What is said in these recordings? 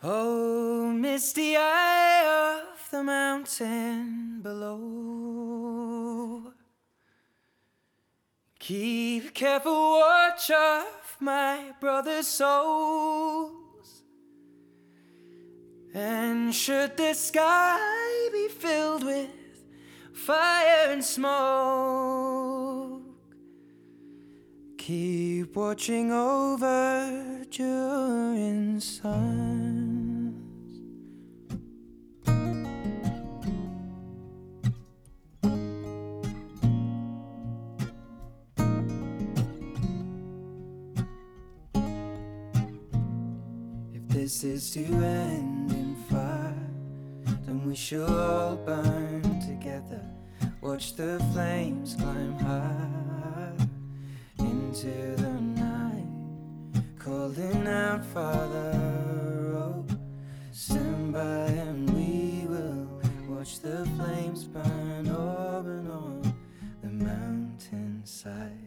Oh, misty eye of the mountain below, keep careful watch of my brother's souls. And should the sky be filled with fire and smoke, keep watching over during suns. If this is to end in fire, then we shall all burn together. Watch the flames climb high into the night, calling out, Father, oh, stand by and we will watch the flames burn open on the mountainside.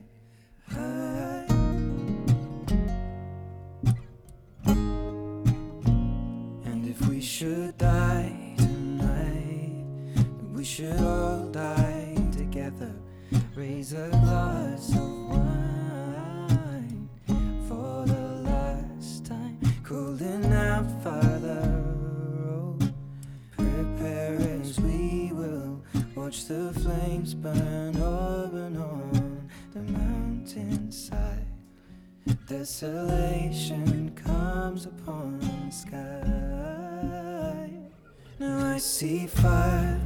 And if we should die tonight, we should all die together. Raise a glass of wine for the last time, calling out, Father, oh, prepare as we will watch the flames burn open on the mountainside. Desolation comes upon the sky. Now I see fire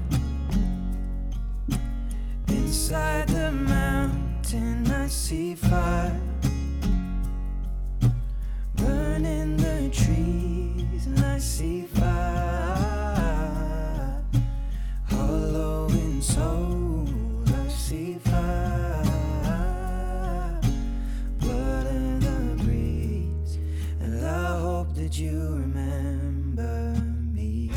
inside the mountain. I see fire burning the trees, and I see fire hollow in soul. I see fire, blood in the breeze, and I hope that you remember me.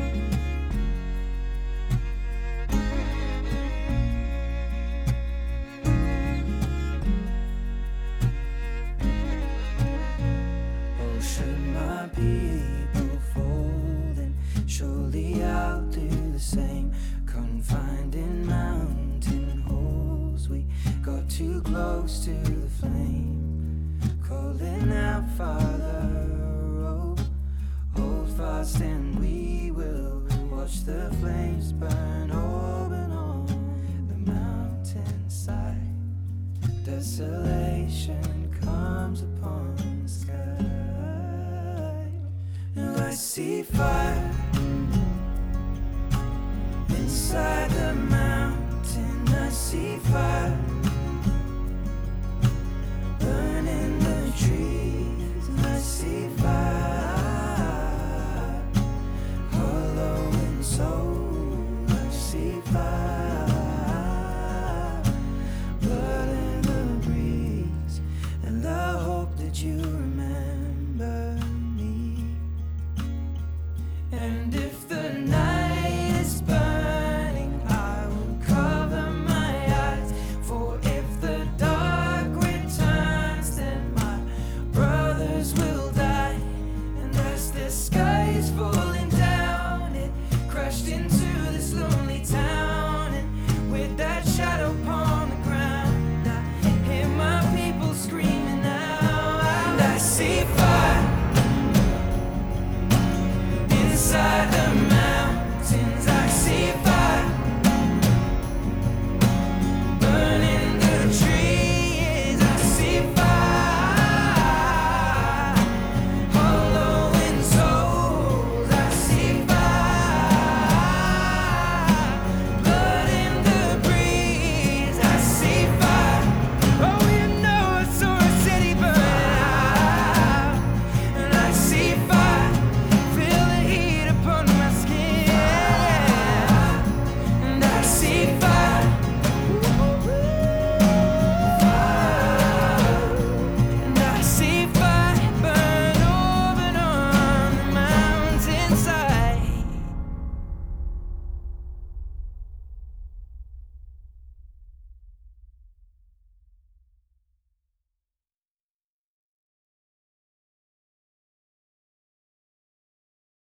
Should my people fall, then surely I'll do the same. Confined in mountain holes, we got too close to the flame, calling out, Father, oh, hold fast and we will watch the flames burn open on the mountainside. Desolation comes upon the sky. Now I see fire inside the mountain. I see fire burning the trees, and I see fire hollow in soul. I see fire, blood in the breeze, and I hope that you remember me. And if the night is burning, I will cover my eyes. For if the dark returns, then my brothers will die. And as the sky